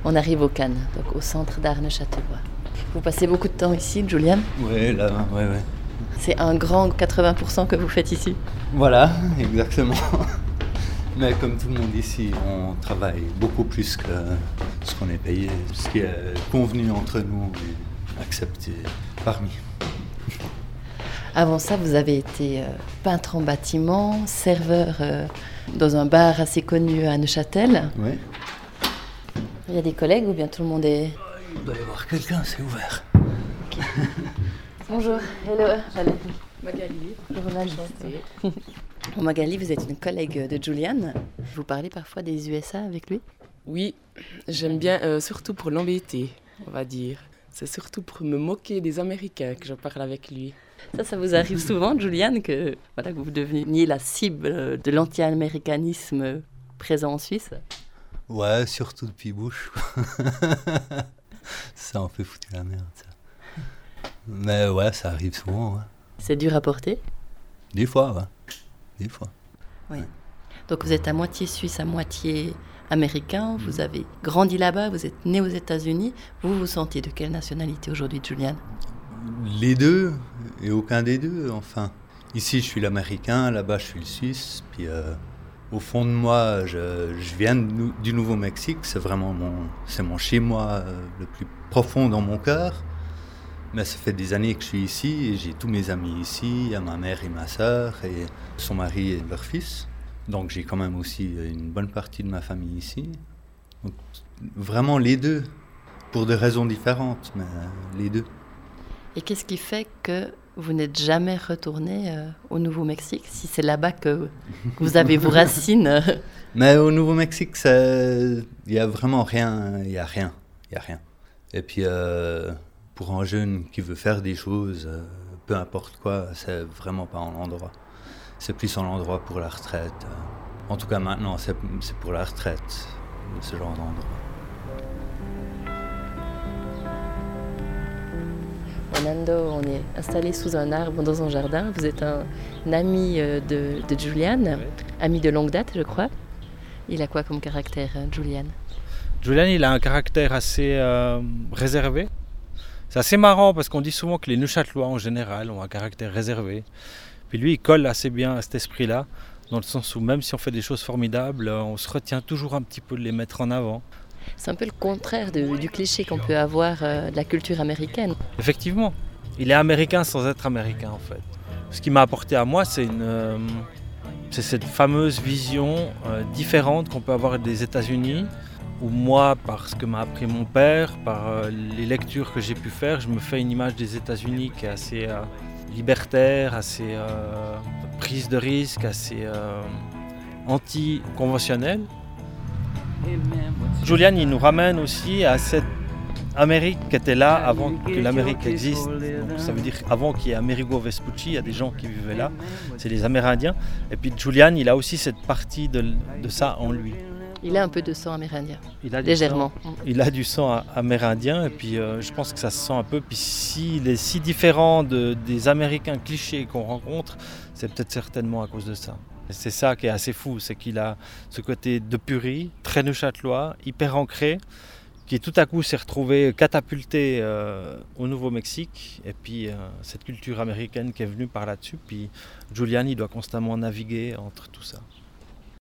On arrive au Cannes, donc au centre d'art neuchâtelois. Vous passez beaucoup de temps ici, Julian? Oui, là, ouais. C'est un grand 80% que vous faites ici? Voilà, exactement. Mais comme tout le monde ici, on travaille beaucoup plus que ce qu'on est payé, ce qui est convenu entre nous et accepté parmi. Avant ça, vous avez été peintre en bâtiment, serveur dans un bar assez connu à Neuchâtel. Oui. Il y a des collègues ou bien tout le monde est... Il doit y avoir quelqu'un, c'est ouvert. Bonjour, hello, j'allais... Magali. Bonjour, Magali, vous êtes une collègue de Julian. Vous parlez parfois des USA avec lui? Oui, j'aime bien, surtout pour l'embêter, on va dire. C'est surtout pour me moquer des Américains que je parle avec lui. Ça vous arrive souvent, Julian, que vous deveniez la cible de l'anti-américanisme présent en Suisse? Ouais, surtout depuis Bush. Ça en fait foutre la merde, ça. Mais ouais, ça arrive souvent, ouais. C'est dur à porter? Des fois, ouais. Des fois. Oui. Donc vous êtes à moitié suisse, à moitié américain. Vous avez grandi là-bas, vous êtes né aux États-Unis. Vous vous sentez de quelle nationalité aujourd'hui, Julian? Les deux, et aucun des deux, enfin. Ici, je suis l'américain, là-bas, je suis le suisse. Puis au fond de moi, je viens du Nouveau-Mexique. C'est vraiment mon chez-moi le plus profond dans mon cœur. Mais ça fait des années que je suis ici et j'ai tous mes amis ici, il y a ma mère et ma sœur et son mari et leur fils. Donc j'ai quand même aussi une bonne partie de ma famille ici. Donc, vraiment les deux, pour des raisons différentes, mais les deux. Et qu'est-ce qui fait que vous n'êtes jamais retourné au Nouveau-Mexique, si c'est là-bas que vous avez vos racines? Mais au Nouveau-Mexique, il n'y a vraiment rien, il n'y a rien. Et puis... pour un jeune qui veut faire des choses, peu importe quoi, c'est vraiment pas un endroit. C'est plus un endroit pour la retraite. En tout cas maintenant, c'est pour la retraite, ce genre d'endroit. Fernando, on est installé sous un arbre dans un jardin. Vous êtes un ami de Julian, ami de longue date, je crois. Il a quoi comme caractère, Julian? Julian, il a un caractère assez réservé. C'est assez marrant parce qu'on dit souvent que les Neuchâtelois en général ont un caractère réservé. Puis lui, il colle assez bien à cet esprit-là, dans le sens où même si on fait des choses formidables, on se retient toujours un petit peu de les mettre en avant. C'est un peu le contraire du cliché qu'on peut avoir de la culture américaine. Effectivement, il est américain sans être américain en fait. Ce qui m'a apporté à moi, c'est cette fameuse vision différente qu'on peut avoir des États-Unis. Où moi, par ce que m'a appris mon père, par les lectures que j'ai pu faire, je me fais une image des États-Unis qui est assez libertaire, assez prise de risque, assez anti-conventionnelle. Julian, il nous ramène aussi à cette Amérique qui était là avant que l'Amérique existe. Donc, ça veut dire avant qu'il y ait Amerigo Vespucci, il y a des gens qui vivaient là, c'est les Amérindiens. Et puis Julian, il a aussi cette partie de ça en lui. Il a un peu de sang amérindien, légèrement. Il a du sang amérindien et puis je pense que ça se sent un peu. Puis s'il est si différent des Américains clichés qu'on rencontre, c'est peut-être certainement à cause de ça. Et c'est ça qui est assez fou, c'est qu'il a ce côté de puri, très neuchâtelois, hyper ancré, qui tout à coup s'est retrouvé catapulté au Nouveau-Mexique. Et puis cette culture américaine qui est venue par là-dessus. Puis Julian, il doit constamment naviguer entre tout ça.